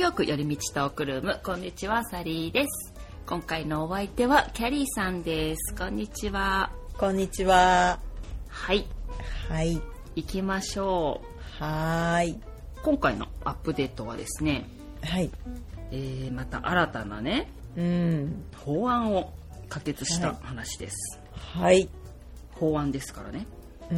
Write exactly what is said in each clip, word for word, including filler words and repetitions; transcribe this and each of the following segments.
ヨーク寄り道トークルーム、こんにちは、サリーです。今回のお相手はキャリーさんです。こんにちは。 こんにちは。 はいはい行きましょう。はい。 今回のアップデートはですね、 はい、 えー、また新たなね、 うん、 法案を可決した話です。 はい、 法案ですからね。 うん、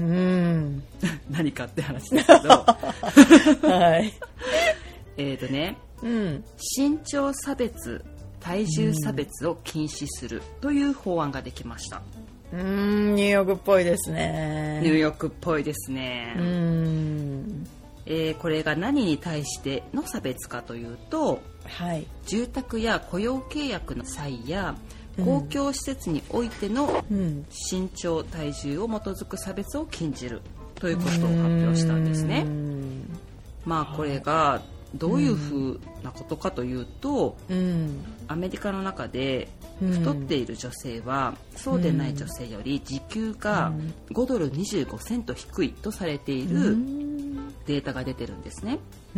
何かって話ですけど、 はい、 えーとね、 うん、 身長差別、体重差別を禁止するという法案ができました。 うーん、ニューヨークっぽいですね。 ニューヨークっぽいですね。 うーん、 えー、これが何に対しての差別かというと、 はい、 住宅や雇用契約の際や公共施設においての身長、体重を基づく差別を禁じるということを発表したんですね。まあこれがどういうふうなことかというと、うん、アメリカの中で太っている女性はそうでない女性より時給がごドルにじゅうごセント低いとされているデータが出てるんですね。 うん、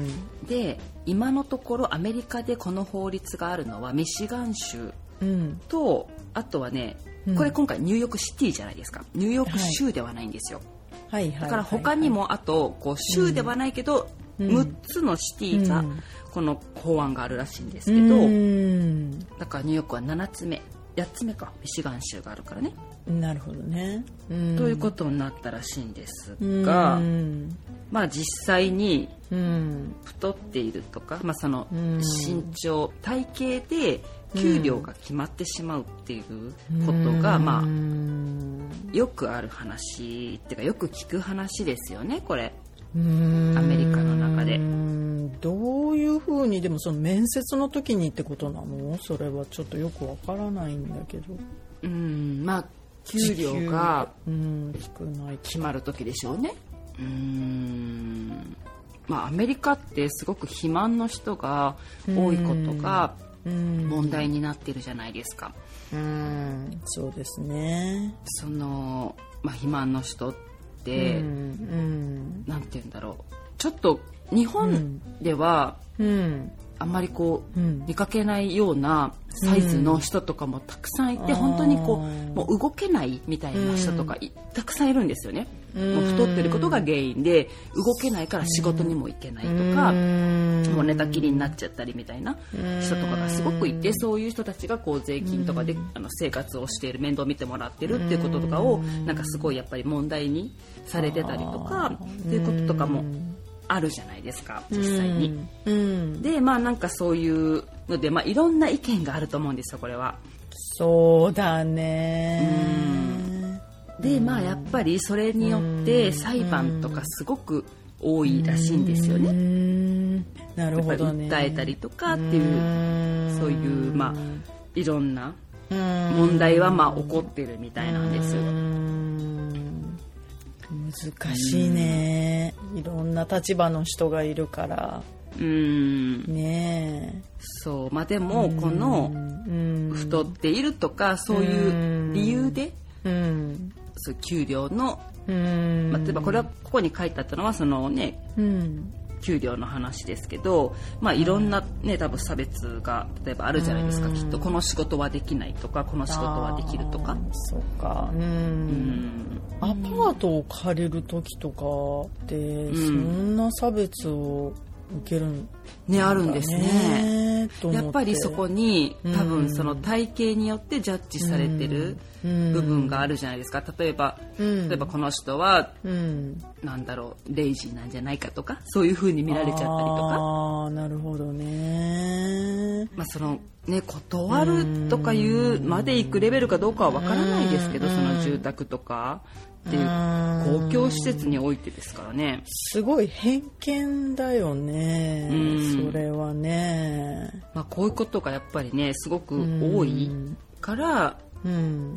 で、今のところアメリカでこの法律があるのはミシガン州と、うん、あとはね、これ今回ニューヨークシティじゃないですか。ニューヨーク州ではないんですよ。はい、だから他にもあとこう州ではないけど、うん、むっつのシティがこの法案があるらしいんですけど、うん、だからニューヨークはななつめ、やっつめか、ミシガン州があるからね。 なるほどね。 うん、ということになったらしいんですが、うん、まあ実際に太っているとか、まあ、その身長、体型で給料が決まってしまうっていうことが、まあよくある話っていうかよく聞く話ですよね、これ。アメリカの中でどういうふうに、でもその面接の時にってことなの？それはちょっとよくわからないんだけど。 うん、まあ給料が少ない決まる時でしょうね。うーん、まあアメリカってすごく肥満の人が多いことが問題になってるじゃないですか。 うん、そうですね。 その、まあ、肥満の人ってで、うんうん、なんて言うんだろう、ちょっと日本では、うん、あんまりこう、うん、見かけないようなサイズの人とかもたくさんいて、うん、本当にこうもう動けないみたいな人とか、うん、たくさんいるんですよね。もう太ってることが原因で動けないから仕事にも行けないとか、うん、もう寝たきりになっちゃったりみたいな人とかがすごくいて、そういう人たちがこう税金とかであの生活をしている、面倒を見てもらってるっていうこととかをなんかすごいやっぱり問題にされてたりとかっていうこととかもあるじゃないですか、実際に。で、まあなんかそういうので、まあいろんな意見があると思うんですよ、これは。 そうだね。 うんで、まあやっぱりそれによって裁判とかすごく多いらしいんですよね。 なるほどね。 やっぱり訴えたりとかっていうそういうまあいろんな問題はまあ起こってるみたいなんですよ。 難しいね。いろんな立場の人がいるから。 うんねえ。 そう、まあでもこの太っているとかそういう理由で。うんそう給料の、まあ、例えばこれはここに書いてあったのはそのね、うん、給料の話ですけど、まあいろんなね多分差別が例えばあるじゃないですか、きっとこの仕事はできないとかこの仕事はできるとか。 そうか。うんうんアパートを借りる時とかってそんな差別を受けるんね、あるんですね。やっぱりそこに多分その体型によってジャッジされてる部分があるじゃないですか。例えば、例えばこの人は、うん、なんだろうレイジーなんじゃないかとかそういう風に見られちゃったりとか。 ああ、なるほどね。 まあそのね断るとかいうまで行くレベルかどうかはわからないですけど、その住宅とかっていう公共施設においてですからね。 すごい偏見だよね。それはね。 まあこういうことがやっぱりねすごく多いから、うん、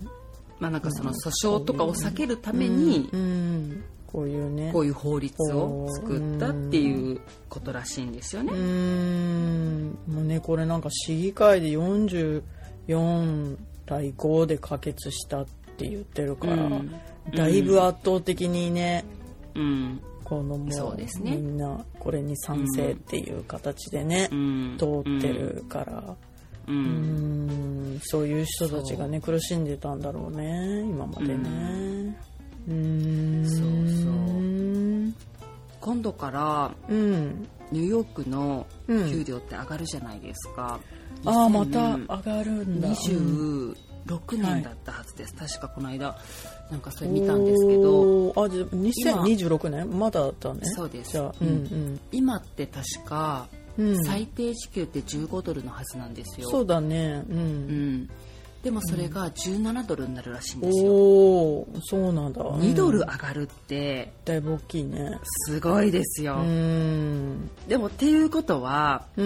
まあなんかその訴訟とかを避けるために、うんうんこういうねこういう法律を作ったっていうことらしいんですよね。うーんもうねこれなんか市議会でよんじゅうよんたいごで可決したって言ってるから、うん、だいぶ圧倒的にね、うん、 このもうそうですね、 みんなこれに賛成っていう形でね、うん、通ってるから、うん、うんそういう人たちがね苦しんでたんだろうね今までね。うん、 そうそう今度から、うん、ニューヨークの給料って上がるじゃないですか、 うん、ああまた上がるんだ。 にじゅうろくねんだったはずです、はい、確かこの間なんかそれ見たんですけど。 あじゃあにせんにじゅうろくねんまだだね。 そうです。 じゃあ、うんうん、 今って確か、うん、最低時給ってじゅうごドルのはずなんですよ。 そうだね、うんうん、 でもそれがじゅうななドルになるらしいんですよ。 おーそうなんだ。 にドル上がるってだいぶ大きいね。 すごいですよ。うんでもっていうことは、うん、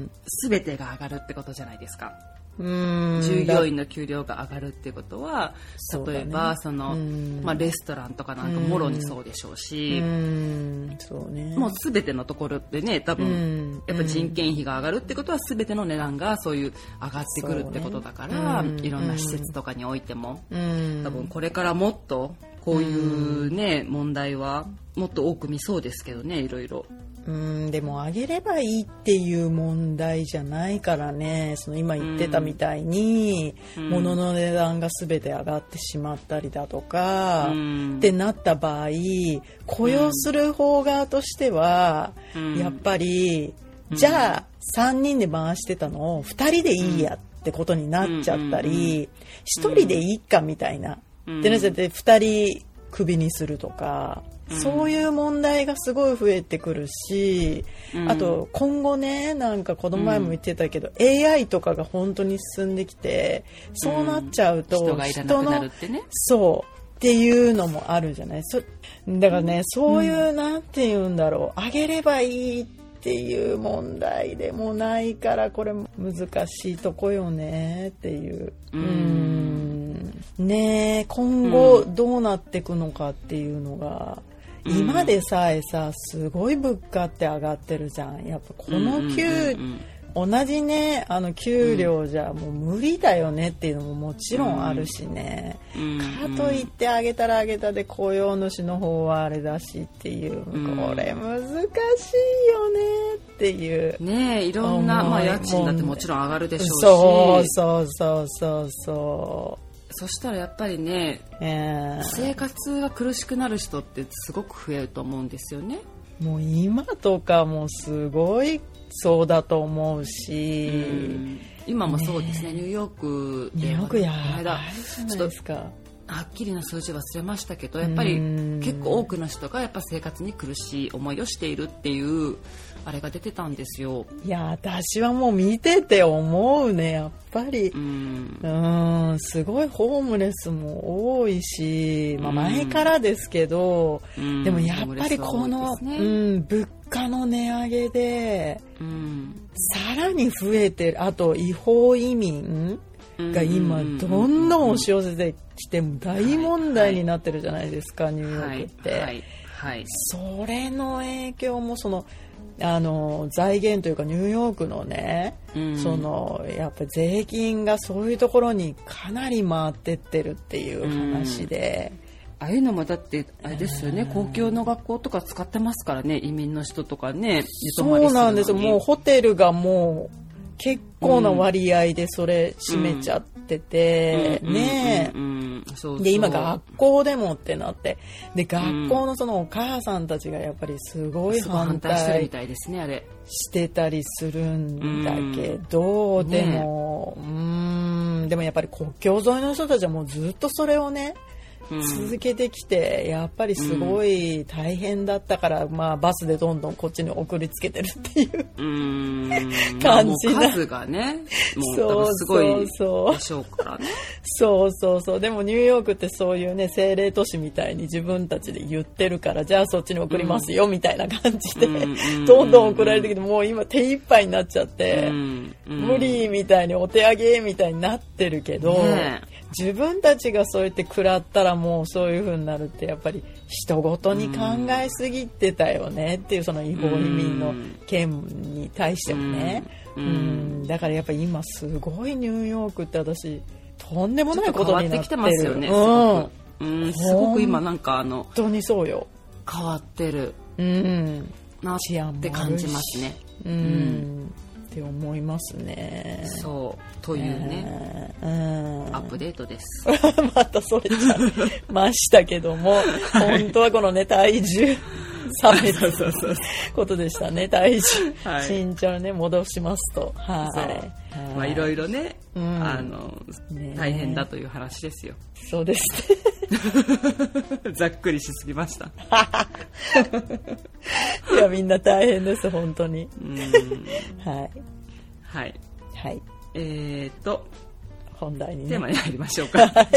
全てが上がるってことじゃないですか。うん従業員の給料が上がるってことは例えばその、まあ、レストランとかなんかもろにそうでしょうし、うんそうね、もう全てのところでね多分やっぱ人件費が上がるってことは全ての値段がそういう上がってくるってことだから、ね、いろんな施設とかにおいても多分これからもっとこういうね問題はもっと多く見そうですけどねいろいろ。 うんでも上げればいいっていう問題じゃないからね。その今言ってたみたいに、うん、物の値段が全て上がってしまったりだとか、うん、ってなった場合雇用する方側としては、うん、やっぱり、うん、じゃあさんにんで回してたのをふたりでいいやってことになっちゃったり、ひとりでいいかみたいな、うん、ってなっちゃってふたりクビにするとか。そういう問題がすごい増えてくるし、うん、あと今後ねなんかこの前も言ってたけど、うん、エーアイ とかが本当に進んできてそうなっちゃうと、 うん、人がいらなくなるってねそうっていうのもあるじゃない。そだからね、うん、そういう、うん、なんて言うんだろう上げればいいっていう問題でもないからこれ難しいとこよねっていう、うん、うんね今後どうなっていくのかっていうのが今でさえさすごい物価って上がってるじゃん。やっぱこの給、うんうんうんうん、同じねあの給料じゃもう無理だよねっていうのももちろんあるしね、うんうん、かといって上げたら上げたで雇用主の方はあれだしっていう、うん、これ難しいよねっていうねえいろんな、まあ、家賃だってもちろん上がるでしょうしそうそうそうそうそうそしたらやっぱりね、えー、生活が苦しくなる人ってすごく増えると思うんですよね。 もう今とかもすごいそうだと思うし、うん、 今もそうですね、ねニューヨークでニューヨークやばいじゃないですか。 はっきりな数字忘れましたけどやっぱり結構多くの人がやっぱ生活に苦しい思いをしているっていうあれが出てたんですよ。 いや私はもう見てて思うねやっぱりうんうんすごいホームレスも多いし、まあ、前からですけどでもやっぱりこの、ねうん、物価の値上げでうんさらに増えてる。あと違法移民が今どんどん押し寄せてきて大問題になってるじゃないですか、はい、ニューヨークって、はいはいはい、それの影響もそのあの財源というかニューヨークのね、うん、そのやっぱり税金がそういうところにかなり回ってってるっていう話で、 うん、ああいうのもだってあれですよね、うん、公共の学校とか使ってますからね移民の人とかね。 そうなんですよ。もうホテルがもう結構な割合でそれ占めちゃってて、うん、ねえ、うんうんうん、そうそうで今学校でもってなってで学校のそのお母さんたちがやっぱりすごい反対してるみたいですねあれしてたりするんだけど、うん、でも、ね、うーんでもやっぱり国境沿いの人たちはもうずっとそれをね続けてきてやっぱりすごい大変だったから、うんまあ、バスでどんどんこっちに送りつけてるっていううん感じな、 まあ、数がねもう多分すごいでしょうからね。 そうそうそうでもニューヨークってそういうね政令都市みたいに自分たちで言ってるからじゃあそっちに送りますよ、うん、みたいな感じで、うん、どんどん送られてきてもう今手一杯になっちゃって、うんうん、無理みたいにお手上げみたいになってるけど、ね自分たちがそうやって食らったらもうそういう風になるってやっぱり人ごとに考えすぎてたよねっていうその違法移民の件に対してもねうんうんだからやっぱり今すごいニューヨークって私とんでもないことになってる。 ちょっと変わってきてますよねすごく、うん、すごく今なんかあの本当にそうよ変わってるうんなって感じますね。 うん、うん、って思いますね。 そうというね、えー、うん、アップデートです。 またそれちゃいましたけども、本当はこのね体重差別ことでしたね。体重、はい、身長ね戻しますと、はい、 はい、まあいろいろね、うん、あのね大変だという話ですよ。 そうですね。 ざっくりしすぎました。 いやみんな大変です本当に。うんはいはいはい。 えーと本題に、ね、 テーマに入りましょうか。 はい、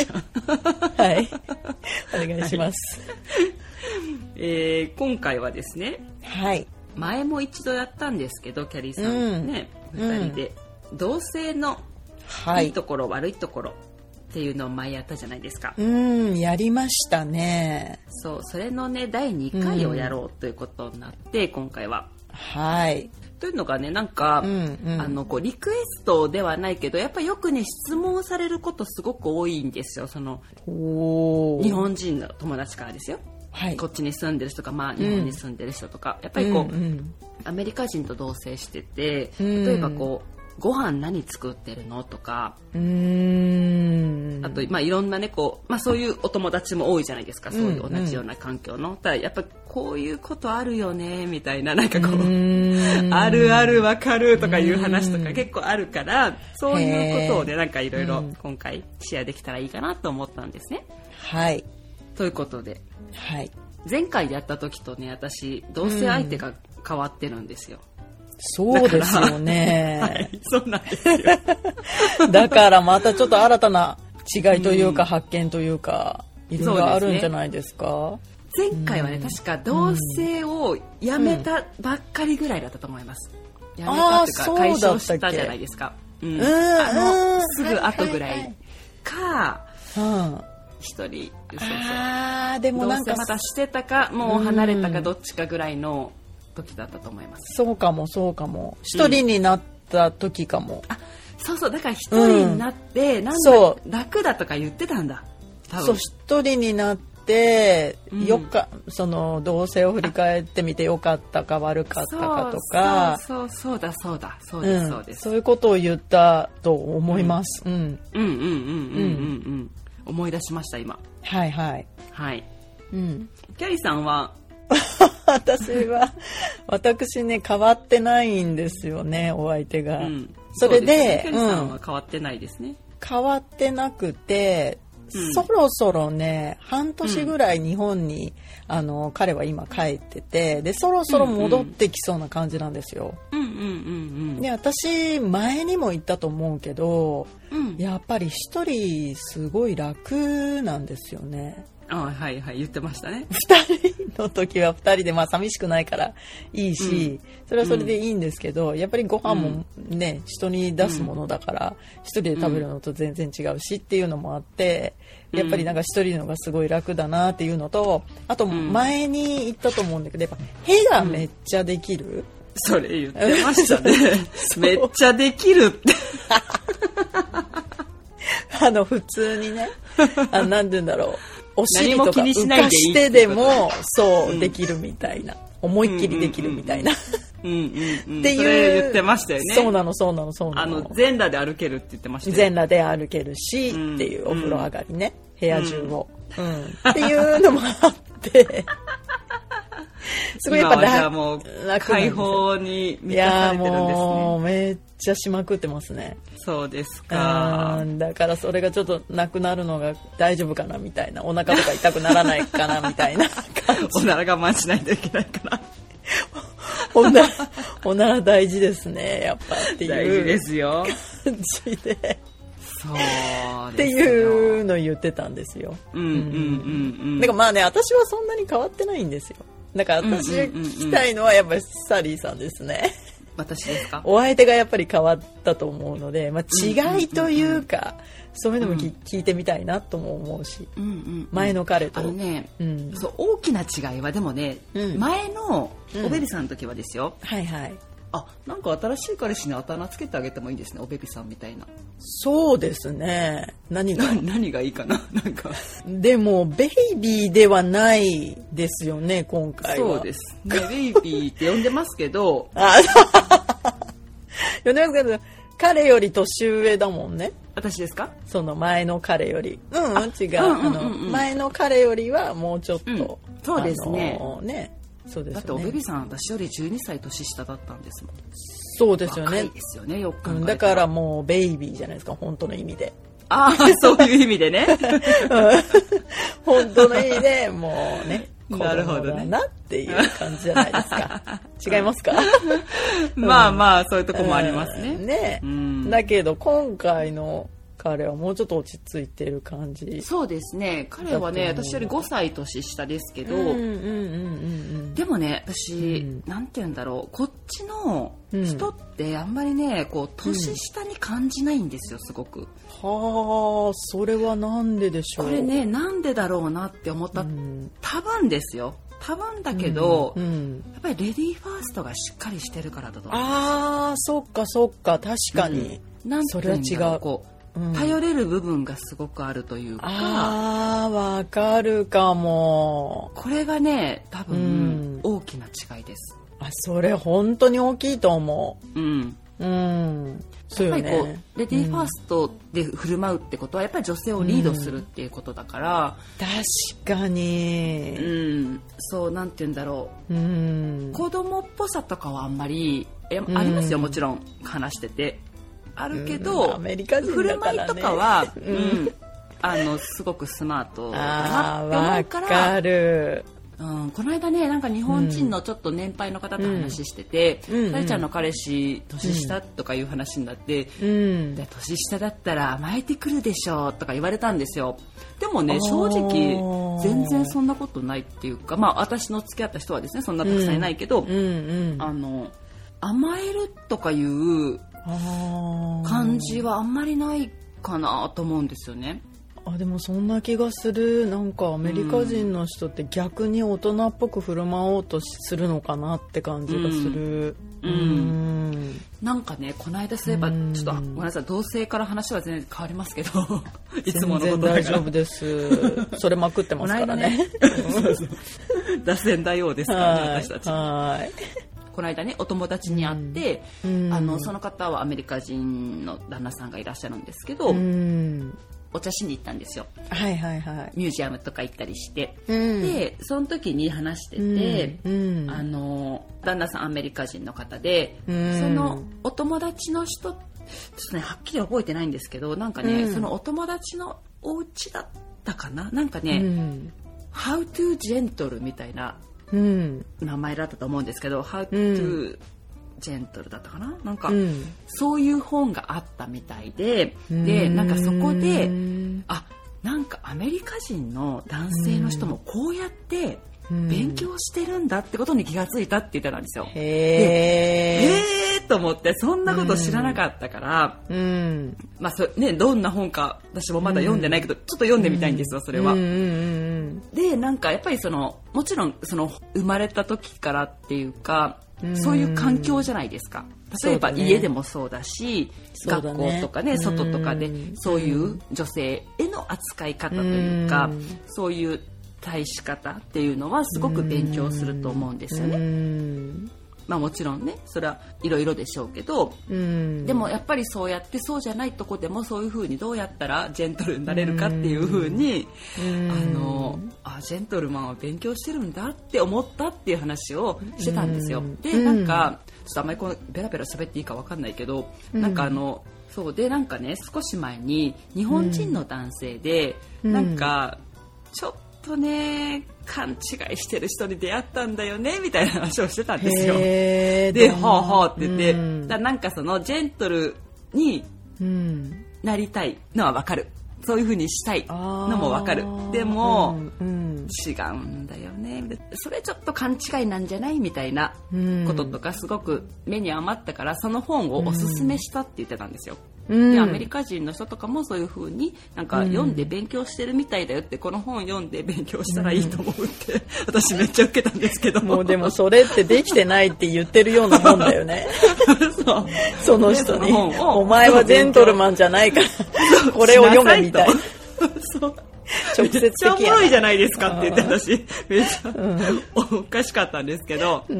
はい、お願いします。はいえー、今回はですね、 はい、 前も一度やったんですけどキャリーさんね、うん、ふたりで同性のいいところ、はい、悪いところっていうのを前やったじゃないですか。 うんやりましたね。 そうそれのねだいにかいをやろうということになって、うん、今回ははいというのがねなんか、うんうん、あのこうリクエストではないけどやっぱよくね質問されることすごく多いんですよ。その日本人の友達からですよ。はい、こっちに住んでる人とか、まあ、日本に住んでる人とか、うん、やっぱりこう、うんうん、アメリカ人と同棲してて、うん、例えばこうご飯何作ってるのとか、うーんあと、まあ、いろんなねこう、まあ、そういうお友達も多いじゃないですか。そういう同じような環境の、うんうん、ただやっぱこういうことあるよねみたいななんかこうあるあるわかるとかいう話とか結構あるからそういうことをねなんかいろいろ今回シェアできたらいいかなと思ったんですね。 はいということで、 はい、 前回でやった時とね私同性相手が変わってるんですよ。 そうですよね。 はい、そうなんですよ。 だからまたちょっと新たな違いというか、うん、発見というかいろいろあるんじゃないですか。 前回はね、うん、確か同性をやめたばっかりぐらいだったと思います。うん、やめたっていうか解消したじゃないですか。うん、あのすぐ後ぐらいか。うん一人そうそうあでもなんかまたしてたかもう離れたかどっちかぐらいの時だったと思います。 そうかもそうかも一人になった時かも、 うん、あそうそうだから一人になって、うん、なんだ楽だとか言ってたんだ多分。 そう一人になってよか、うん、その同性を振り返ってみてよかったか悪かったかとかそうそうそうそうだそうだそうです、うん、そうですそういうことを言ったと思います。うん、うん、 うんうんうんうんうんうん思い出しました今。 はいはいはい、うん、キャリーさんは私は私ね変わってないんですよねお相手が、うん、それ で, で、ね、 キャリーさんは変わってないですね、うん、 変わってなくて、うん、そろそろね半年ぐらい日本に、うん、あの彼は今帰っててでそろそろ戻ってきそうな感じなんですよ。で私前にも言ったと思うけど、うん、やっぱり一人すごい楽なんですよね。 あはいはい言ってましたね。 二人の時は二人でまあ寂しくないからいいし、うん、それはそれでいいんですけど、うん、やっぱりご飯もね、うん、人に出すものだから、うん、一人で食べるのと全然違うしっていうのもあって、うん、やっぱりなんか一人のがすごい楽だなっていうのとあと前に言ったと思うんだけどやっぱ屁がめっちゃできる、うん、 それ言ってましたね。めっちゃできるってあの普通にねあなんて言うんだろうお尻とか浮かしてでもそう、うん、できるみたいな思いっきりできるみたいなっていうそれ言ってましたよね。 そうなのそうなのそうなの。 あの全裸で歩けるって言ってましたよ。 全裸で歩けるし、うん、っていうお風呂上がりね、うん、部屋中を、うんうん、っていうのもあってすごいやっぱ楽もう解放に満たされてるんですね。いやもうめっちゃしまくってますね。 そうですか。 だからそれがちょっとなくなるのが大丈夫かなみたいなお腹とか痛くならないかなみたいな感じ。 おなら我慢しないといけないかな。 おならおなら大事ですねやっぱっていう大事ですよ感じで。 そうっていうのを言ってたんですよ。うんうんうんうん。だからまあね私はそんなに変わってないんですよ。だから私が聞きたいのはやっぱりサリーさんですね。 私ですか。 お相手がやっぱり変わったと思うので、まあ、違いというか、うんうんうん、そういうのも、うん、聞いてみたいなとも思うし、うんうんうん、前の彼とあのね、うん、そう大きな違いはでもね、うん、前のおべりさんの時はですよ、 うん、はいはいあ、なんか新しい彼氏にあだ名つけてあげてもいいんですね、おベビさんみたいな。 そうですね。何が何がいいかな。なんかでもベイビーではないですよね、今回は。 そうですね、ベイビーって呼んでますけどあ呼んでますけど、彼より年上だもんね。 私ですか？ その前の彼より。うん、うん、違う。あの前の彼よりはもうちょっと、うん、 そうですね。 あのー、ね、そうですよね。 だっておベビさん私よりじゅうにさい年下だったんですもん。 そうですよね。 若いですよね、よく考えたら、うん、 だからもうベイビーじゃないですか、本当の意味で。 ああ、そういう意味でね。 本当の意味でもうね。 なるほどね。 なっていう感じじゃないですか。違いますか？ まあまあそういうとこもありますね。 うん、ね、うん、だけど今回の彼はもうちょっと落ち着いてる感じ。 そうですね。彼はね、私よりごさい年下ですけど、でもね、私、うん、なんて言うんだろう、こっちの人ってあんまりね、こう年下に感じないんですよ、すごく。 はあ、それはなんででしょう。 これね、なんでだろうなって思った、うん、多分ですよ。多分だけど、うんうん、やっぱりレディーファーストがしっかりしてるからだと思います。 ああ、そっかそっか、確かに。 うん、なんて言うんだろう、それは違う。こううん、頼れる部分がすごくあるというか。 あー、わかるかも。 これがね、多分、うん、大きな違いです。 あ、それ本当に大きいと思う。うん。 うん。 やっぱりこう、ね、レディーファーストで振る舞うってことはやっぱり女性をリードするっていうことだから、 うん、確かに、 うん、そう、なんて言うんだろう、うん、子供っぽさとかはあんまりえ、うん、ありますよ、もちろん話しててあるけど、うん、 アメリカ人だからね、 振る舞いとかは、うん、あのすごくスマートだなって思うから。 わかる。 うん、この間ね、なんか日本人のちょっと年配の方と話してて、うん、さりちゃんの彼氏年下とかいう話になって、うん、で年下だったら甘えてくるでしょとか言われたんですよ。でもね、正直全然そんなことないっていうか、まあ私の付き合った人はですね、そんなたくさんいないけど、うんうんうん、あの甘えるとかいう感じはあんまりないかなと思うんですよね。 あ、でもそんな気がする。なんかアメリカ人の人って逆に大人っぽく振る舞おうとするのかなって感じがする。うん、うん、 なんかね、この間そういえば、ちょっとごめんなさい、同性から話は全然変わりますけどいつものことだから全然大丈夫ですそれまくってますからねそうそう脱線大王ですからね、私たち。 はいこの間ね、お友達に会って、うん、あのその方はアメリカ人の旦那さんがいらっしゃるんですけど、うん、お茶しに行ったんですよ。 はいはいはい。 ミュージアムとか行ったりして、うん、でその時に話してて、うんうん、あの旦那さんアメリカ人の方で、うん、そのお友達の人ちょっとねはっきり覚えてないんですけど、なんかね、うん、そのお友達のお家だったかな、なんかね、うん、How to Gentle みたいなうん、名前だったと思うんですけど、How to Gentle だったかな、なんか、うん、そういう本があったみたいで、でなんかそこで、あ、なんかアメリカ人の男性の人もこうやって勉強してるんだってことに気がついたって言ってたんですよ。 へー、 へーと思って、そんなこと知らなかったから、うん、まあそね、どんな本か私もまだ読んでないけど、うん、ちょっと読んでみたいんですよ、それは。うんうんうん、でなんかやっぱりそのもちろんその生まれた時からっていうか、うん、そういう環境じゃないですか。例えば家でもそうだし、だね、学校とかね、外とかでそういう女性への扱い方というか、うん、そういう対し方っていうのはすごく勉強すると思うんですよね。うん、まあもちろんね、それはいろいろでしょうけど、うん、でもやっぱりそうやってそうじゃないとこでもそういう風にどうやったらジェントルになれるかっていう風に、うん、あのあジェントルマンは勉強してるんだって思ったっていう話をしてたんですよ。うん、でなんかちょっとあんまりこうベラベラ喋っていいかわかんないけど、うん、なんかあのそうでなんかね、少し前に日本人の男性で、うん、なんかちょっととね、勘違いしてる人に出会ったんだよねみたいな話をしてたんですよ。で、ほうほうって言って、うん、だなんかそのジェントルになりたいのはわかる、そういう風にしたいのもわかる、でも、うんうん、違うんだよね、それちょっと勘違いなんじゃないみたいなこととかすごく目に余ったから、その本をおすすめしたって言ってたんですよ。 うん、でアメリカ人の人とかもそういう風になんか読んで勉強してるみたいだよって、この本読んで勉強したらいいと思うって、うん、私めっちゃ受けたんですけどもうでもそれってできてないって言ってるようなもんだよねそう、その人にお前はジェントルマンじゃないからこれを読めみたいなそう直接的やな。めっちゃおもろいじゃないですかって言って私めっちゃ、うん、おかしかったんですけど、うん、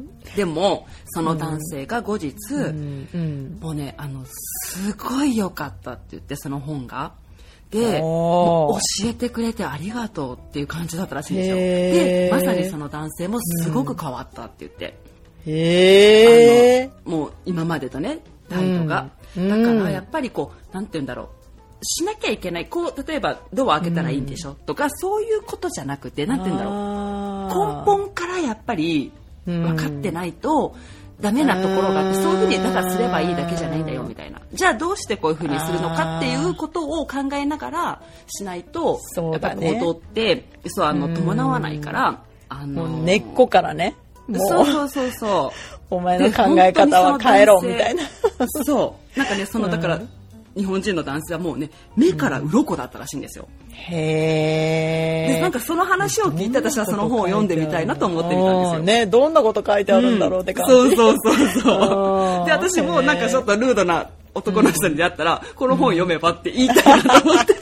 でもその男性が後日、うんうん、もうねあのすごい良かったって言って、その本がでもう教えてくれてありがとうっていう感じだったらしいんですよ。でまさにその男性もすごく変わったって言って、うん、へあのもう今までとね態度が、うん、だからやっぱりこうなんて言うんだろう、しなきゃいけない、こう例えばドア開けたらいいんでしょ、うん、とかそういうことじゃなくて、なんて言うんだろう、根本からやっぱり分かってないとダメなところがあって、そういうふうにだからすればいいだけじゃないんだよみたいな、じゃあどうしてこういうふうにするのかっていうことを考えながらしないと、やっぱり行動ってそうあの伴わないから、あのもう根っこからね、もうそうそうそうそうお前の考え方は変えろみたいなそうなんかねそのだから、うん日本人の男性はもうね目から鱗だったらしいんですよ、うん、へー。でなんかその話を聞いて私はその本を読んでみたいなと思ってみたんですよ、 ね、どんなこと書いてあるんだろうって感じ、 うん、そうそうそうそうで私もなんかちょっとルードな男の人に出会ったら、うん、この本読めばって言いたいなと思って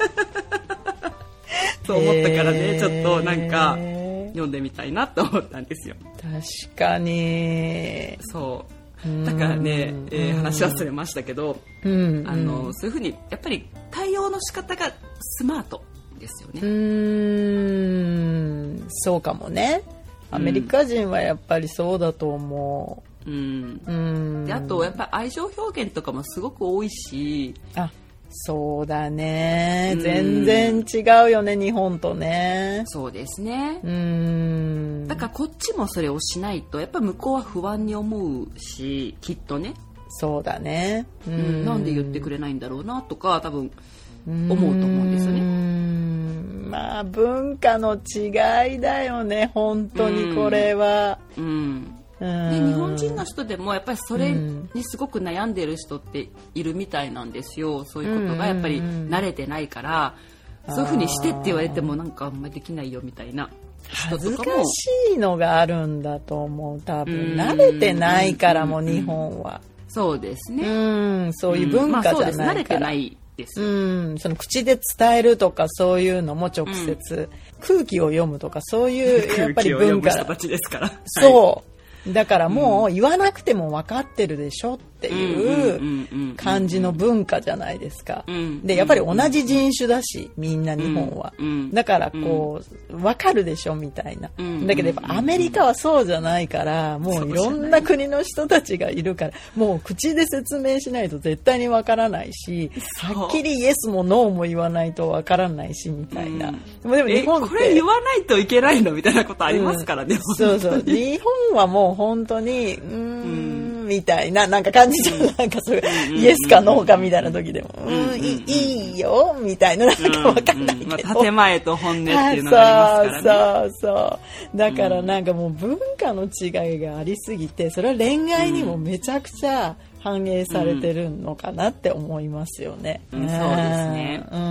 そう思ったからねちょっとなんか読んでみたいなと思ったんですよ。 確かにそうだからね、えー、話忘れましたけど、うん、あのそういうふうにやっぱり対応の仕方がスマートですよね。うーんそうかもね。アメリカ人はやっぱりそうだと思う。うんうん、であとやっぱり愛情表現とかもすごく多いし、 あそうだね、全然違うよね日本とね。 そうですね。うんだからこっちもそれをしないとやっぱ向こうは不安に思うし、きっとね。 そうだね。 うん、なんで言ってくれないんだろうなとか多分思うと思うんですよね。 うんまあ文化の違いだよね本当にこれは。うんうんで日本人の人でもやっぱりそれにすごく悩んでる人っているみたいなんですよ。そういうことがやっぱり慣れてないから、そういうふうにしてって言われてもなんかあんまりできないよみたいな人とかも。 恥ずかしいのがあるんだと思う。多分慣れてないからも日本は。 そうですね。 うんそういう文化じゃないから。まあ、そうです慣れてないですよ。うんその口で伝えるとかそういうのも直接、うん、空気を読むとかそういうやっぱり文化。 空気を読む人たちですから。 そう。はいだからもう言わなくても分かってるでしょっていう感じの文化じゃないですか。でやっぱり同じ人種だしみんな日本はだからこう分かるでしょみたいな。だけどやっぱアメリカはそうじゃないからもういろんな国の人たちがいるからもう口で説明しないと絶対に分からないしはっきりイエスもノーも言わないと分からないしみたいな。でも日本ってこれ言わないといけないのみたいなことありますからね。 そうそう日本はもう本当にうーんみたいななんか感じじゃなんかそういうイエスかノーかみたいな時でもうんいいよみたいななんかわかんないけど、 まあ、建前と本音っていうのがありますからね。 そうそうそうだからなんかもう文化の違いがありすぎてそれは恋愛にもめちゃくちゃ反映されてるのかなって思いますよね。 うんうん、そうですね。うん、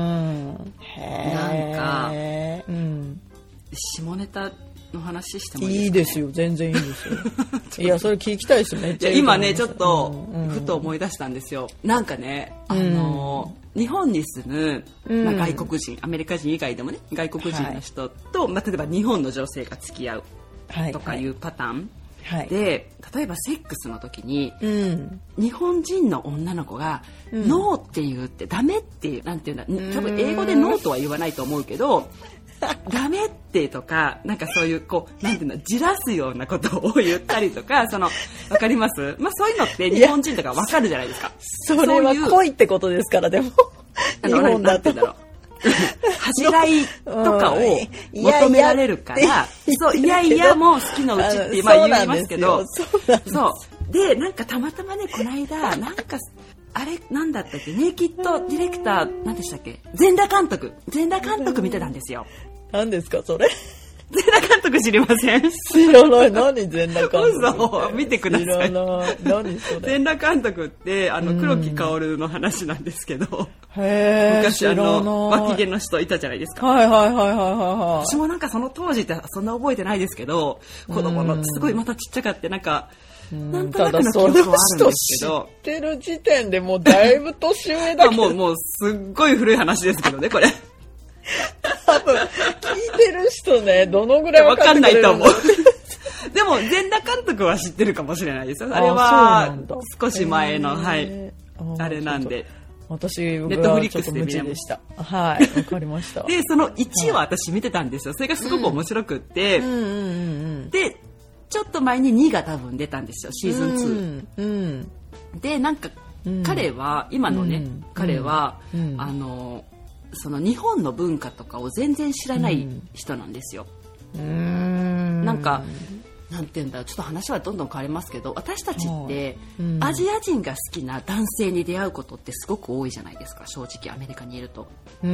へなんか、うん、下ネタの話してもいいですか、ね、 いいですよ全然いいですよいやそれ聞きたいですよめっちゃいい今ねちょっとふと思い出したんですよ、うん、なんかねあの、うん、日本に住む、まあ、外国人、うん、アメリカ人以外でもね外国人の人と、はいまあ、例えば日本の女性が付き合うとかいうパターン、はいはい、で例えばセックスの時に、うん、日本人の女の子が、うん、ノーって言うってダメっていうなんていうんだ多分英語でノーとは言わないと思うけどダメってとかなんかそういうこうなんていうのじらすようなことを言ったりとかそのわかります？まあそういうのって日本人とかわかるじゃないですか。 それは恋ってことですからでも日本だと恥じらいとかを求められるから、そういやいやもう好きのうちってまあ言いますけど、そうでなんかたまたまねこの間なんかあれなんだったっけネイキッドディレクターなんでしたっけ全裸監督全裸監督見てたんですよ。 何ですかそれ全裸監督知りません？ 知らない。何全裸監督？ 嘘、見てください。 知らない。何それ？ 全裸監督ってあの黒木薫の話なんですけど、 へー、 昔あの脇毛の人いたじゃないですか。 はいはいはいはいはい。 私もなんかその当時ってそんな覚えてないですけど、子供のすごいまたちっちゃかってなんか。なんとなくの記憶はあるんですけど、 知ってる時点でもうだいぶ年上だけどもうもうすっごい古い話ですけどねこれ。 多分聞いてる人ねどのぐらい分かんないと思う。 でも全裸監督は知ってるかもしれないですよ。あれは少し前のはいあれなんで。 私はちょっと無知でした。はい、わかりました。 でそのいちいは私見てたんですよ。それがすごく面白くって、で。ちょっと前ににが多分出たんですよ、シーズンツー、うんうん、でなんか彼は、うん、今のね、うん、彼は、うん、あのその日本の文化とかを全然知らない人なんですよ、うん、なんかなんて言うんだろう、ちょっと話はどんどん変わりますけど、私たちって、うん、アジア人が好きな男性に出会うことってすごく多いじゃないですか、正直アメリカにいると、うん、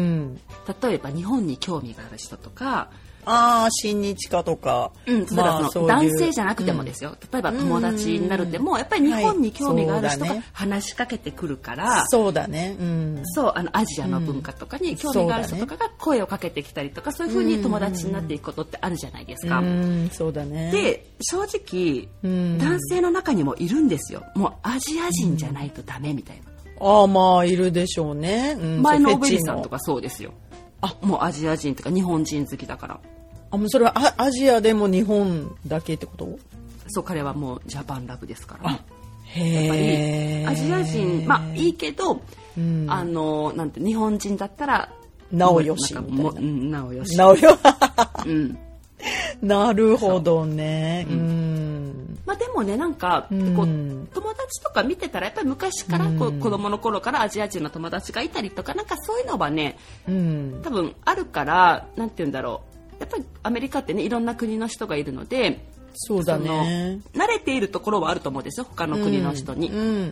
例えば日本に興味がある人とか、 ああ、親日家とか、 うん、まあ、その男性じゃなくてもですよ、うん、例えば友達になるでもやっぱり日本に興味がある人が話しかけてくるから、 そうだね、うん、 そうあのアジアの文化とかに興味がある人とかが声をかけてきたりとか、そういう風に友達になっていくことってあるじゃないですか、 うん、そうだね。 で正直、うん、男性の中にもいるんですよ、もうアジア人じゃないとダメみたいな、 うん、ああまあいるでしょうね、うん、 前のオベリさんとかそうですよ、あもうアジア人とか日本人好きだから。 あ、もうそれは ア, アジアでも日本だけってこと？ そう、彼はもうジャパンラブですから。 あ、へー。 やっぱりアジア人、まあいいけど、うん、あのなんて日本人だったらなおよしみたいな。 うん、なおよし。 なおよ。 うん。 なるほどね。うん。 まあでもね、なんか、うん、こう友達とか見てたらやっぱり昔からこう、うん、子供の頃からアジア人の友達がいたりとか、なんかそういうのはね、うん、多分あるから、なんて言うんだろう。やっぱりアメリカってね、いろんな国の人がいるので、 そうだね、 慣れているところはあると思うんですよ、他の国の人に、うんうんうん、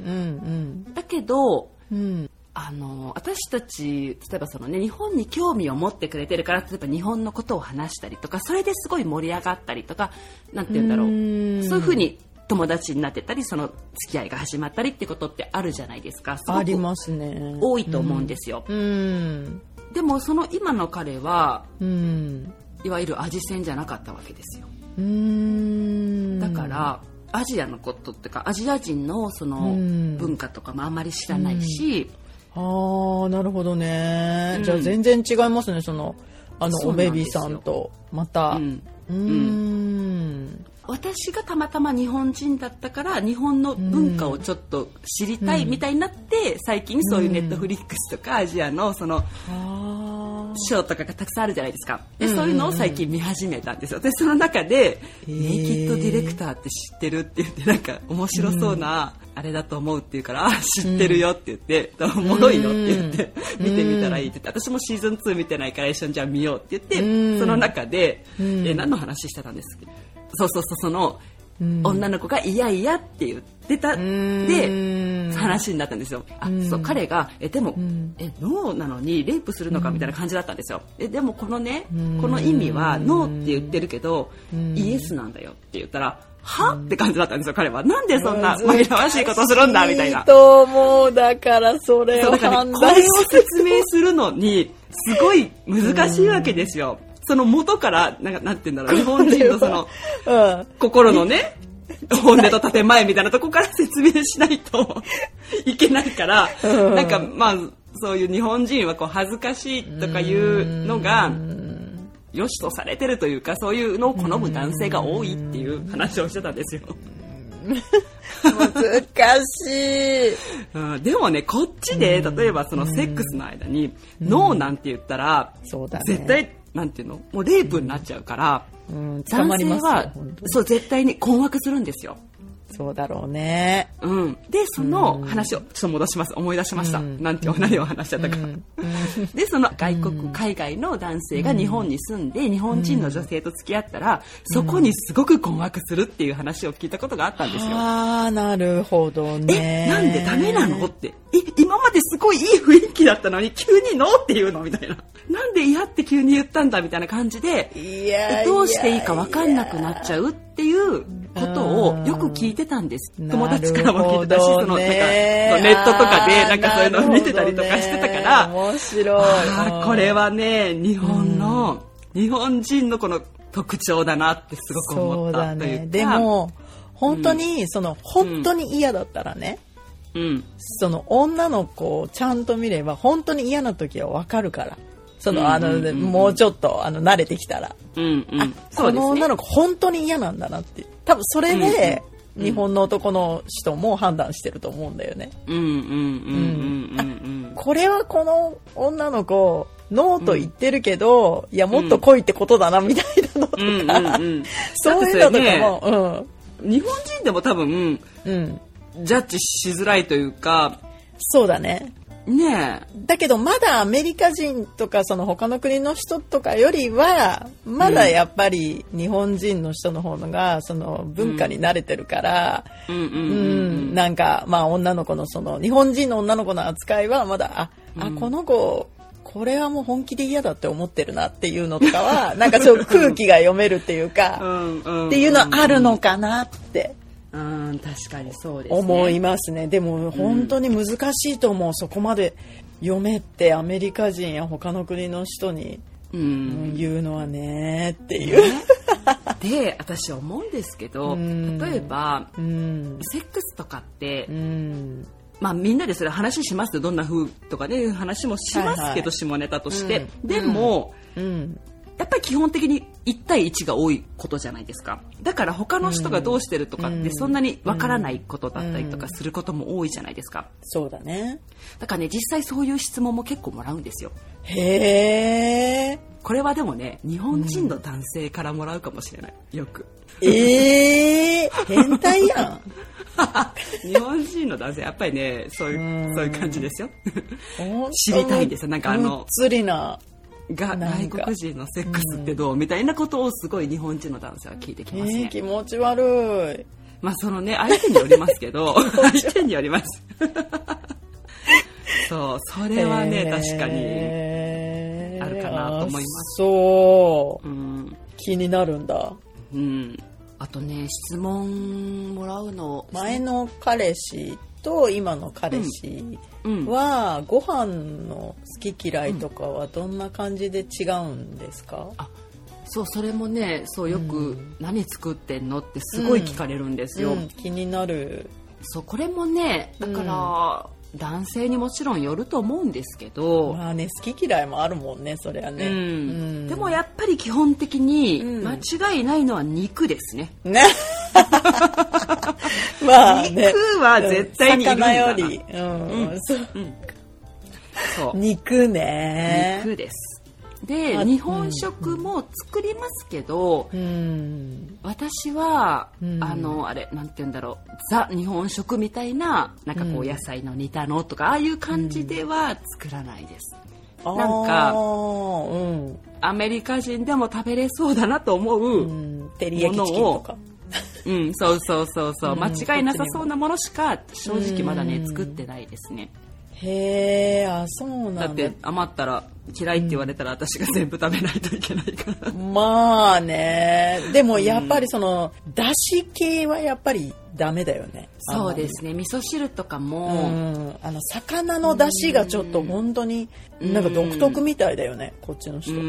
だけど、うん、あの私たち例えばその、ね、日本に興味を持ってくれてるから、例えば日本のことを話したりとか、それですごい盛り上がったりとか、なんて言うんだろう、うん、そういうふうに友達になってたり、その付き合いが始まったりってことってあるじゃないですか。すごくありますね。 多いと思うんですよ、うんうん、でもその今の彼は、うんいわゆるアジ戦じゃなかったわけですよ。うーん、だからアジアのことっていうかアジア人のその文化とかもあんまり知らないし、 ああなるほどね、うん、じゃあ全然違いますね、そのあのおベビーさんとまた。うんうーん、うん私がたまたま日本人だったから日本の文化をちょっと知りたいみたいになって、うん、最近そういうネットフリックスとかアジアのそのショーとかがたくさんあるじゃないですか。で、そういうのを最近見始めたんですよ。でその中でネイキッドディレクターって知ってるって言って、なんか面白そうなあれだと思うって言うから、あ知ってるよって言って、おもろいのって言って見てみたらいいって言って、私もシーズンツー見てないから一緒にじゃあ見ようって言って、その中でえ何の話してたんですか。そうそうそう、その、うん、女の子がいやいやって言ってたで話になったんですよ。あ、そう彼がえでも、うん、えノーなのにレイプするのかみたいな感じだったんですよ。えでもこのね、この意味はノーって言ってるけどイエスなんだよって言ったらはって感じだったんですよ。彼はなんでそんな紛らわしいことをするんだみたいな。 いいと思う。だからそれを判断して、 これを説明するのにすごい難しいわけですよ。その元からなんかなんて言うんだろう、日本人のその、うん、心のね本音と建前みたいなとこから説明しないといけないから、うん、なんかまあそういう日本人はこう恥ずかしいとかいうのが良しとされてるというか、そういうのを好む男性が多いっていう話をしてたんですよ。 難しい、 うん、でもねこっちで例えばそのセックスの間にノーなんて言ったら、 そうだね、 絶対なんていうのもうレイプになっちゃうから、うん、男性はそう絶対に困惑するんですよ。 そうだろうね。 うん。で、その話をちょっと戻します。思い出しました。うん、なんて何を話しちゃったか。うん、で、その外国、うん、海外の男性が日本に住んで、日本人の女性と付き合ったら、うん、そこにすごく困惑するっていう話を聞いたことがあったんですよ。 ああ、なるほどね。 え、なんでダメなのって。え、今まですごいいい雰囲気だったのに急にノーって言うのみたいな。なんで嫌って急に言ったんだみたいな感じで、 いやどうしていいか分かんなくなっちゃうっていうことをよく聞いてたんです。友達からも聞いてたし、そのなんかネットとかでなんかそういうのを見てたりとかしてたから、 面白い。 あ、これはね、日本の、うん、日本人のこの特徴だなってすごく思ったというか。そうだね。 でも本当に、うん、その本当に嫌だったらね、うん、その女の子をちゃんと見れば本当に嫌な時は分かるから。その、あの、うんうんうん、もうちょっとあの慣れてきたら、うんうん、あ、この女の子本当に嫌なんだなって多分それで日本の男の人も判断してると思うんだよね。これはこの女の子ノーと言ってるけど、うん、いやもっと来いってことだなみたいなのとか、うんうんうん、そういうのとかも、 うん、日本人でも多分、うん、ジャッジしづらいというか。 そうだね。 ねえ、 だけどまだアメリカ人とかその他の国の人とかよりはまだやっぱり日本人の人の方がその文化に慣れてるからなんかまあ女の子のその日本人の女の子の扱いはまだあ、うん、あこの子これはもう本気で嫌だって思ってるなっていうのとかはなんかそう空気が読めるっていうかっていうのはあるのかなって。 うん、確かにそうですね。 思いますね。でも本当に難しいと思う、うん、そこまで読めってアメリカ人や他の国の人に、うん、言うのはねっていう、ね、 で私思うんですけど、うん、例えば、うん、セックスとかって、うん、まあみんなでそれ話しますよ、どんな風とかね話もしますけど、はいはい、下ネタとして、うん、でも、うんうんやっぱり基本的にいち対いちが多いことじゃないですか。だから他の人がどうしてるとかってそんなにわからないことだったりとかすることも多いじゃないですか。 そうだね。 だからね実際そういう質問も結構もらうんですよ。 へー。 これはでもね日本人の男性からもらうかもしれない。よく。 えー、変態やん。 日本人の男性やっぱりねそういうそういう感じですよ。知りたいんですよ。なんかあの。 つりな。 が外国人のセックスってどう、うん、みたいなことをすごい日本人の男性は聞いてきますね、 えー、気持ち悪い。 まあそのね相手によりますけど相手によりますそうそれはね、えー、確かにあるかなと思います。 そう、うん、気になるんだ。 うんあとね質問もらうの前の彼氏と今の彼氏は、うん、ご飯の好き嫌いとかはどんな感じで違うんですか？うん、あそうそれもねそうよく、うん、何作ってんのってすごい聞かれるんですよ、 うんうん、気になる。 そうこれもねだから、うん、男性にもちろんよると思うんですけどまあね好き嫌いもあるもんねそれはね、うんうん、 でもやっぱり基本的に間違いないのは肉ですね、 ねまあね、 肉は絶対にいるんだな。 魚より、うんうん、そう、うん、そう肉ね。 肉です。で日本食も作りますけど、うん、私は、うん、あのあれなんて言うんだろうザ日本食みたいななんかこう野菜の煮たのとか、うん、ああいう感じでは作らないです。うん、なんか、うん、アメリカ人でも食べれそうだなと思うものを、うん、そうそうそうそう、間違いなさそうなものしか正直まだね作ってないですね。 へー、あ、そうなんだ。 だって余ったら嫌いって言われたら私が全部食べないといけないから、うん、 まあね。でもやっぱりその、うん、だし系はやっぱりダメだよね。 そうですね。味噌汁とかも、うん、 あの魚のだしがちょっと本当になんか独特みたいだよね、こっちの人。うん、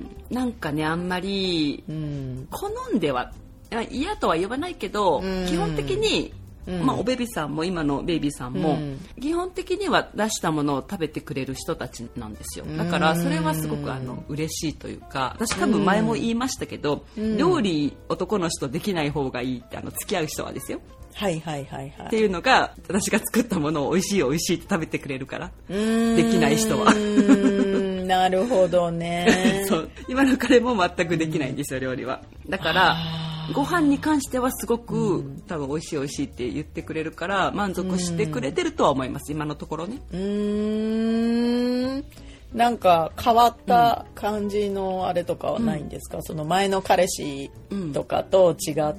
なんかねあんまり好んでは嫌とは言わないけど、基本的にうんまあ、おベビーさんも今のベイビーさんも、うん、基本的には出したものを食べてくれる人たちなんですよ。だからそれはすごくあの嬉しいというか、私多分前も言いましたけど、うん、料理男の人できない方がいいってあの付き合う人はですよ。 はいはいはいはい。 っていうのが私が作ったものを美味しい美味しいって食べてくれるから、できない人は。 なるほどね。 そう今の彼も全くできないんですよ、料理は。だからご飯に関してはすごく、うん、多分美味しい美味しいって言ってくれるから満足してくれてるとは思います、うん、今のところね。 うーん、なんか変わった感じのあれとかはないんですか、うん、その前の彼氏とかと違って、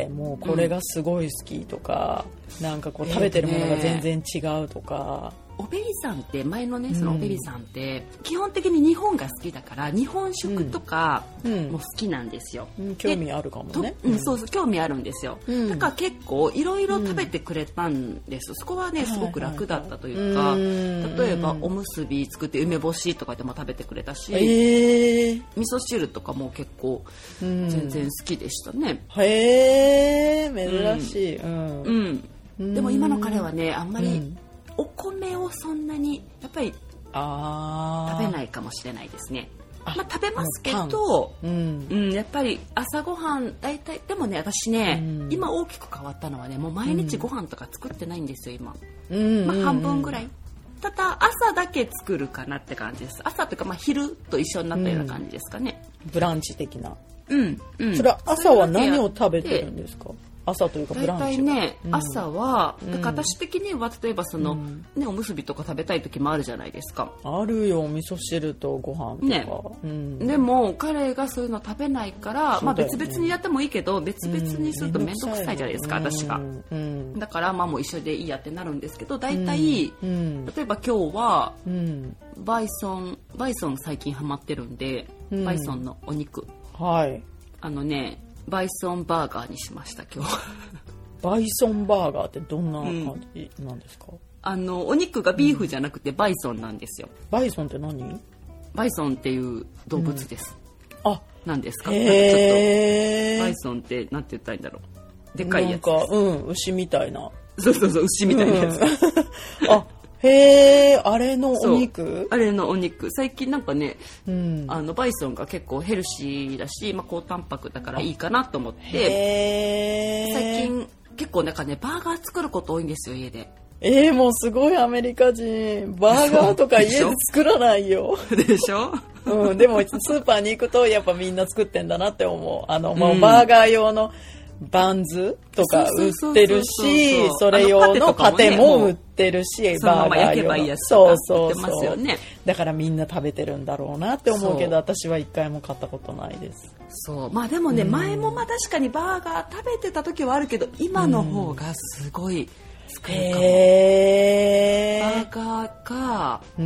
うん、もうこれがすごい好きとか、うん、なんかこう食べてるものが全然違うとか、 えーおべりさんって前のねそのおべりさんって基本的に日本が好きだから日本食とかも好きなんですよ、 うんうん、興味あるかもね、 うん、そうそう興味あるんですよ、うん、だから結構いろいろ食べてくれたんです、うん、そこはねすごく楽だったというか、例えばおむすび作って梅干しとかでも食べてくれたし、えー、味噌汁とかも結構全然好きでしたね、 うん、へー珍しい、うんうんうん、でも今の彼はねあんまり、うんお米をそんなにやっぱり食べないかもしれないですね。まあ、食べますけど、うんうん、やっぱり朝ごはん大体でもね私ね、うん、今大きく変わったのはねもう毎日ご飯とか作ってないんですよ今、うんまあ、半分ぐらい、ただ朝だけ作るかなって感じです。朝というかまあ昼と一緒になったような感じですかね、 うん、ブランチ的な、 うんうん、 それは朝は何を食べてるんですか？朝というかブランチは大体ね、うん、朝はだから私的には例えばその、うんね、おむすびとか食べたい時もあるじゃないですか。 あるよ味噌汁とご飯とか、 ねうん、でも彼がそういうの食べないから、ねまあ、別々にやってもいいけど別々にすると面倒くさいじゃないですか、うん、私が、うん、だからまあもう一緒でいいやってなるんですけど大体、うん、例えば今日は、うん、バイソンバイソン最近ハマってるんで、うん、バイソンのお肉、はい、あのねバイソンバーガーにしました今日バイソンバーガーってどんな感じなんですか？うん、 あのお肉がビーフじゃなくてバイソンなんですよ、 うん、バイソンって何？ バイソンっていう動物です、うん、あ、何ですか？ へー、 なんかちょっとバイソンってなんて言ったらいいんだろう、でかいやつです。 なんか、うん、牛みたいな。 そうそうそう牛みたいなやつ、 うん、あへー、あれのお肉？ あれのお肉最近なんかね、うん、あのバイソンが結構ヘルシーだし、まあ、高タンパクだからいいかなと思って最近結構なんかねバーガー作ること多いんですよ家で。 えー、もうすごいアメリカ人バーガーとか家で作らないよでしょうん、でもスーパーに行くとやっぱみんな作ってんだなって思う。あのもうバーガー用のバンズとか売ってるし、それ用のパテも売ってるし、 バーガー用のそうそうそう、 ね、だからみんな食べてるんだろうなって思うけど私は一回も買ったことないです。 そうまあでもね、うん、前もまあ確かにバーガー食べてた時はあるけど今の方がすごい作るかも、うん、へーバーガーか、うん、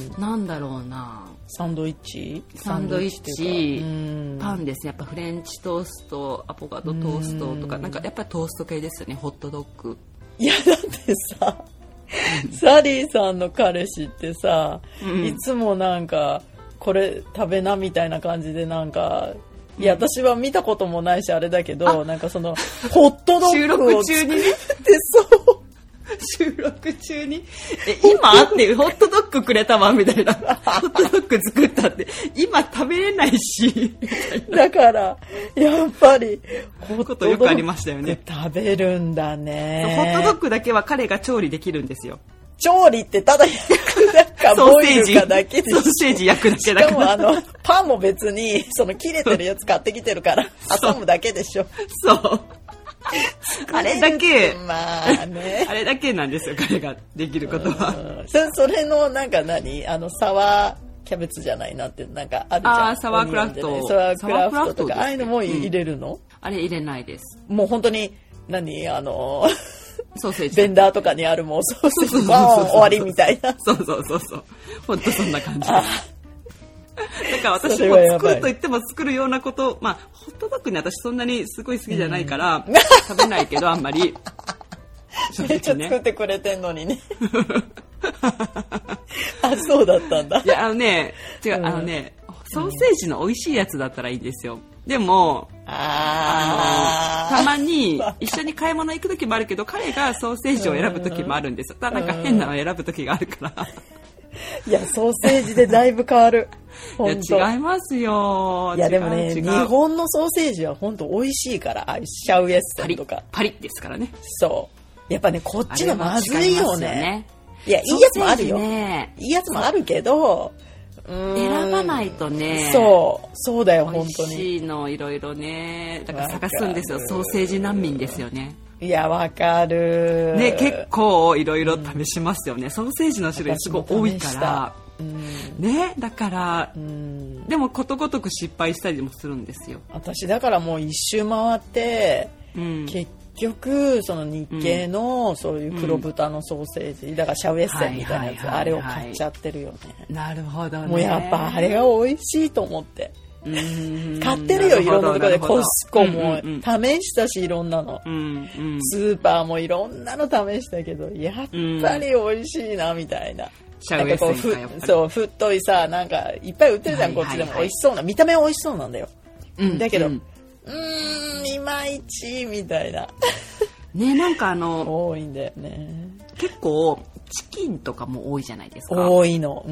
なんだろうなサンドイッチサンドイッチ、うん、パンですね。やっぱフレンチトーストアボカドトーストとか、うん、なんかやっぱりトースト系ですよね。ホットドッグ。 いやだってさサリーさんの彼氏ってさ、うん、いつもなんかこれ食べなみたいな感じでなんかいや私は見たこともないしあれだけどなんかそのホットドッグを作ってそう収録中にえ今っていうホットドッグくれたわみたいなホットドッグ作ったって今食べれないしみたいな。 だからやっぱりホットドッグよくありましたよね。 食べるんだね。 ホットドッグだけは彼が調理できるんですよ。 調理ってただ焼くだかボイルかだけでしょ。 ソーセージ焼くだけだから。 しかもあのパンも別にその切れてるやつ買ってきてるから挟むだけでしょ。 そうあれだけ、 まあね、 あれだけなんですよ彼ができることは。 それ、それのなんか何あのサワーキャベツじゃないなってなんかあるじゃん。 あサワークラフトサワークラフトとかああいうのも入れるの、うん、 あれ入れないです。 もう本当に何あのソーセージベンダーとかにあるもうソーセージバーン終わりみたいな。 そうそうそうそう本当そんな感じ。だから私も作ると言っても作るようなこと、まあホットドッグに私そんなにすごい好きじゃないから、うん、食べないけどあんまり、 ね、めっちゃ作ってくれてんのにねあそうだったんだ。 いやあのね違う、うん、あのねソーセージの美味しいやつだったらいいんですよ。でもああのたまに一緒に買い物行く時もあるけど彼がソーセージを選ぶ時もあるんですよ。ただなんか変なのを選ぶ時があるからいやソーセージでだいぶ変わる。 いや違いますよ。 いやでもね日本のソーセージは本当美味しいからあシャウエッセンとかパリッですからね。 そうやっぱねこっちのまずいよね。いやいいやつもあるよ、ね、いいやつもあるけど選ばないとね、 そうそうだよ、本当に美味しいのいろいろね、だから探すんですよ。ソーセージ難民ですよね。 いや、わかるね、結構いろいろ試しますよね、うん、ソーセージの種類すごい多いから、うん、ね、だから、うん、でもことごとく失敗したりもするんですよ。 私だからもう一周回って、うん、結局その日系のそういう黒豚のソーセージ、うん、だからシャウエッセンみたいなやつ、あれを買っちゃってるよね。 なるほどね。 もうやっぱあれが美味しいと思って買ってるよ、いろんなところで。コスコも試したし、いろんなの、うんうん、スーパーもいろんなの試したけど、やっぱり美味しいなみたいな。 シャウエッセンかやっぱり。 そう、太いさ、なんかいっぱい売ってるじゃん、こっちでも。美味しそうな、見た目は美味しそうなんだよ、うん、だけど、うん、うーんいまいちみたいなね、なんかあの多いんだよね。 結構チキンとかも多いじゃないですか。 多いの、うん、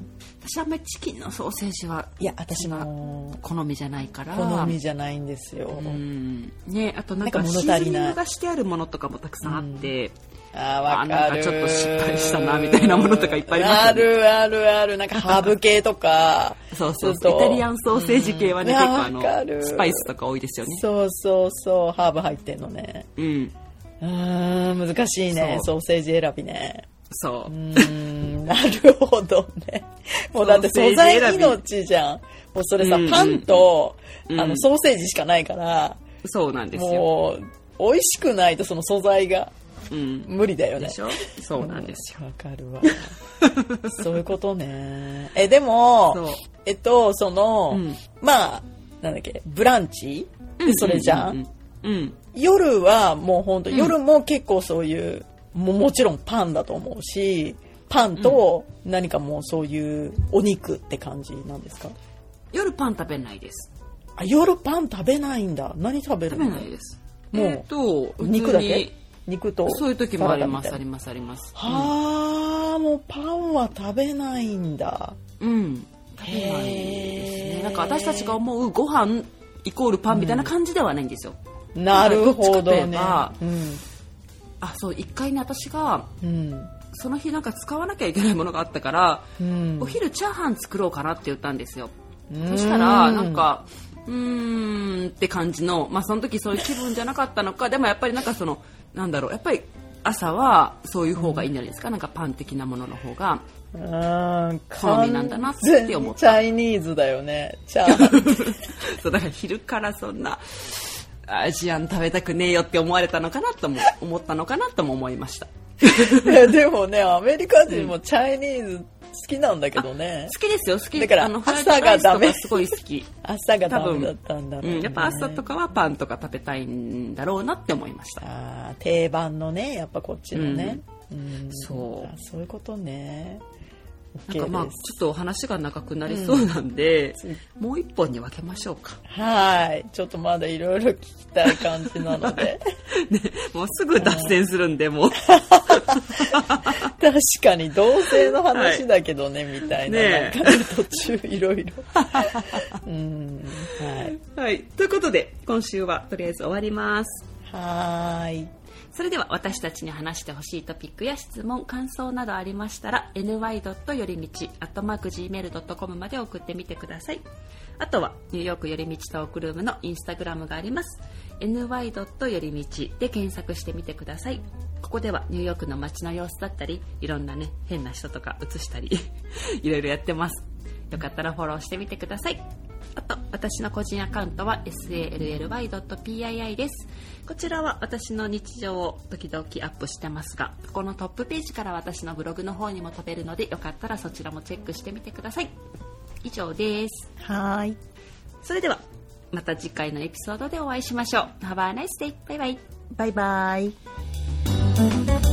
私あんまりチキンのソーセージはいや、私も好みじゃないから。 好みじゃないんですよ、 うんね、あとなんかシーズニングがしてあるものとかもたくさんあって、 うん、あ、わかる。 なんかちょっと失敗したなみたいなものとかいっぱいありますよね。 あるあるある、なんかハーブ系とかそうそうそう、イタリアンソーセージ系はね、うん、結構あのスパイスとか多いですよね。 そうそうそう、ハーブ入ってんのね。うん、うーん難しいね、ソーセージ選びね。 そう、うーんなるほどね。もうだって素材命じゃん。もうそれさ、うんうん、パンと、うん、あのソーセージしかないから、 そうなんですよ。 もう美味しくないとその素材が、うん、無理だよね。 でしょ。そうなんですよ。 わ、うん、かるわ。そういうことね。えでもえっとその、うん、まあなんだっけ、ブランチでそれじゃん。うんうんうんうん、夜はもう本当、うん、夜も結構そういうももちろんパンだと思うし、パンと何かもうそういうお肉って感じなんですか？ 夜パン食べないです。 あ、夜パン食べないんだ。何食べるの？ 食べないです。 もう、 えー、と肉だけ？肉とそういう時もありますありますあります。 はあ、うん、もうパンは食べないんだ。 うん、食べないですね。なんか私たちが思うご飯イコールパンみたいな感じではないんですよ。 うん、なるほどね。 うん、あ、そう、一回ね、私が、うん、その日なんか使わなきゃいけないものがあったから、うん、お昼チャーハン作ろうかなって言ったんですよ。そしたらなんかうーんって感じの、まあその時そういう気分じゃなかったのか、でもやっぱりなんかそのなんだろう、やっぱり朝はそういう方がいいんじゃないですか、うん、なんかパン的なものの方が好みなんだなって思った。 チャイニーズだよね、チャーハンそうだから昼からそんなアジアン食べたくねえよって思われたのかなとも思ったのかなとも思いましたでもね、アメリカ人もチャイニーズ好きなんだけどね。 好きですよ、好き。 だからあの朝がダメ、 すごい好き。 朝がダメだったんだろうね、 うん、やっぱ朝とかはパンとか食べたいんだろうなって思いました。 あ、定番のね、やっぱこっちのね、うんうん、 そうそういうことね。 なんかまあちょっとお話が長くなりそうなんで、うん、もう一本に分けましょうか。 はい、ちょっとまだいろいろ聞きたい感じなので、 ね、もうすぐ脱線するんで、うん、もう確かに同性の話だけどね、はい、みたいな、 ね、 なんか途中いろいろうん、 はい、はい、ということで今週はとりあえず終わります。 はい。 それでは私たちに話してほしいトピックや質問、感想などありましたら エヌワイ よりみち アットマーク ジーメール ドットコム まで送ってみてください。あとはニューヨークよりみちトークルームのインスタグラムがあります。 エヌワイ よりみちで検索してみてください。ここではニューヨークの街の様子だったり、いろんなね変な人とか映したりいろいろやってます。よかったらフォローしてみてください。あと私の個人アカウントは エスエーエルエルワイ ドット ピーアイアイ です。こちらは私の日常を時々アップしてますが、ここのトップページから私のブログの方にも飛べるので、よかったらそちらもチェックしてみてください。以上です。 はい。 それではまた次回のエピソードでお会いしましょう。Have a nice day. バイバイ。 バイバイ。